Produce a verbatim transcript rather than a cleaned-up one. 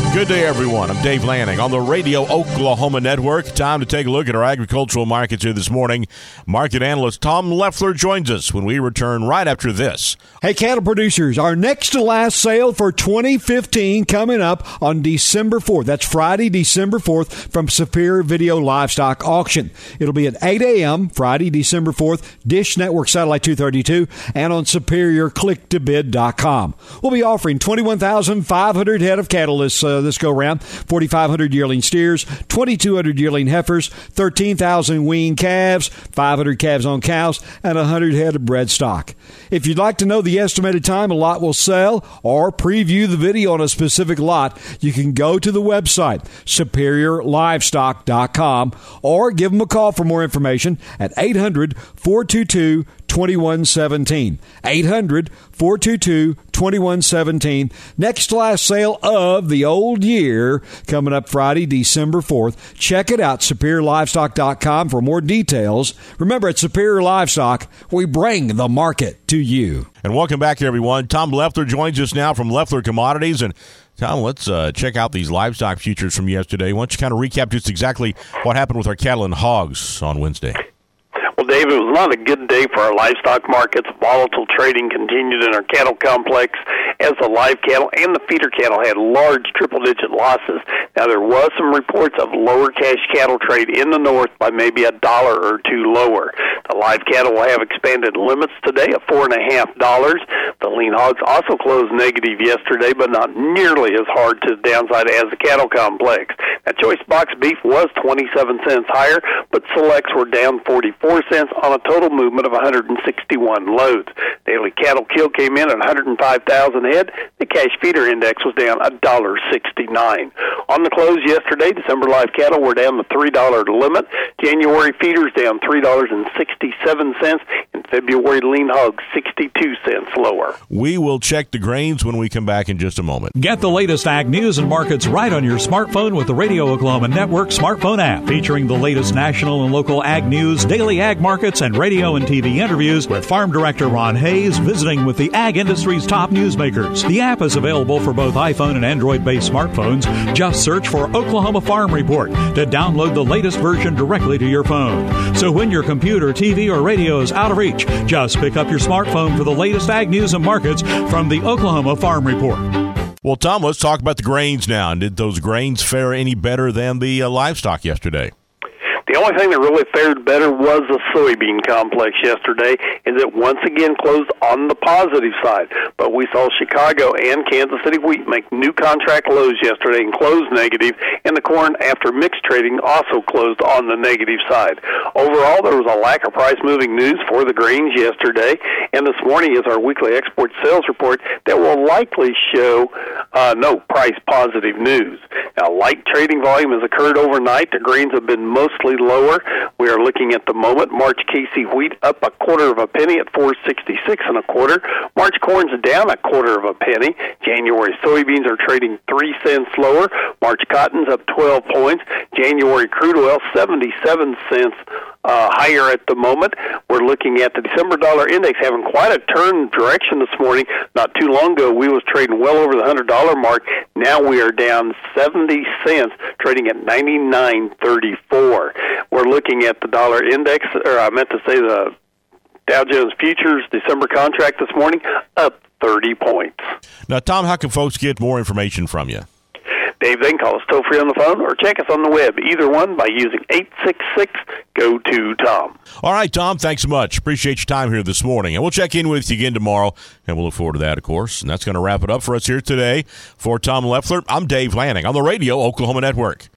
Good day, everyone. I'm Dave Lanning on the Radio Oklahoma Network. Time to take a look at our agricultural markets here this morning. Market analyst Tom Leffler joins us when we return right after this. Hey, cattle producers, our next to last sale for twenty fifteen coming up on December fourth. That's Friday, December fourth from Superior Video Livestock Auction. It'll be at eight a.m. Friday, December fourth, Dish Network Satellite two thirty-two, and on superior click to bid dot com. We'll be offering twenty-one thousand five hundred head of cattle this uh, this go round, forty-five hundred yearling steers, twenty-two hundred yearling heifers, thirteen thousand weaned calves, five hundred calves on cows, and one hundred head of bred stock. If you'd like to know the estimated time a lot will sell or preview the video on a specific lot, you can go to the website, superior livestock dot com, or give them a call for more information at eight hundred, four two two, two one one seven. eight hundred, four two two, two one one seven. Next to last sale of the old year coming up Friday, December fourth. Check it out, superior livestock dot com for more details. Remember, at Superior Livestock, we bring the market to you. And welcome back, everyone. Tom Leffler joins us now from Leffler Commodities. And Tom, let's uh, check out these livestock futures from yesterday. Why don't you kind of recap just exactly what happened with our cattle and hogs on Wednesday? Well, Dave, it was not a good day for our livestock markets. Volatile trading continued in our cattle complex as the live cattle and the feeder cattle had large triple-digit losses. Now, there was some reports of lower cash cattle trade in the north by maybe a dollar or two lower. The live cattle will have expanded limits today of four and a half dollars. The lean hogs also closed negative yesterday, but not nearly as hard to the downside as the cattle complex. Now, choice box beef was twenty-seven cents higher, but selects were down forty-four cents on a total movement of one hundred sixty-one loads. Daily cattle kill came in at one hundred five thousand head. The cash feeder index was down one dollar sixty-nine. On the close yesterday, December live cattle were down the three dollar limit. January feeders down three dollars and sixty-seven cents. And February lean hogs sixty-two cents lower. We will check the grains when we come back in just a moment. Get the latest ag news and markets right on your smartphone with the Radio Oklahoma Network smartphone app, featuring the latest national and local ag news, daily ag markets, and radio and T V interviews with Farm Director Ron Hayes visiting with the ag industry's top newsmakers. The app is available for both iPhone and Android-based smartphones. Just search for Oklahoma Farm Report to download the latest version directly to your phone. So when your computer, T V, or radio is out of reach, just pick up your smartphone for the latest ag news and markets from the Oklahoma Farm Report. Well, Tom, let's talk about the grains now. And did those grains fare any better than the uh, livestock yesterday? The only thing that really fared better was the soybean complex yesterday, as it once again closed on the positive side. But we saw Chicago and Kansas City wheat make new contract lows yesterday and close negative, and the corn, after mixed trading, also closed on the negative side. Overall, there was a lack of price-moving news for the grains yesterday, and this morning is our weekly export sales report that will likely show uh, no price-positive news. Now, light trading volume has occurred overnight. The grains have been mostly lower. We are looking at the moment March K C wheat up a quarter of a penny at four sixty-six and a quarter. March corn's down a quarter of a penny. January soybeans are trading three cents lower. March cotton's up twelve points. January crude oil seventy-seven cents uh, higher at the moment. We're looking at the December dollar index having quite a turn direction this morning. Not too long ago, we was trading well over the one hundred dollar mark. Now we are down seventy cents, trading at ninety-nine thirty-four. We're looking at the dollar index, or I meant to say the Dow Jones Futures December contract this morning, up thirty points. Now, Tom, how can folks get more information from you? Dave, they can call us toll-free on the phone or check us on the web, either one, by using eight six six, G O two, Tom. All right, Tom, thanks so much. Appreciate your time here this morning. And we'll check in with you again tomorrow, and we'll look forward to that, of course. And that's going to wrap it up for us here today. For Tom Leffler, I'm Dave Lanning on the Radio Oklahoma Network.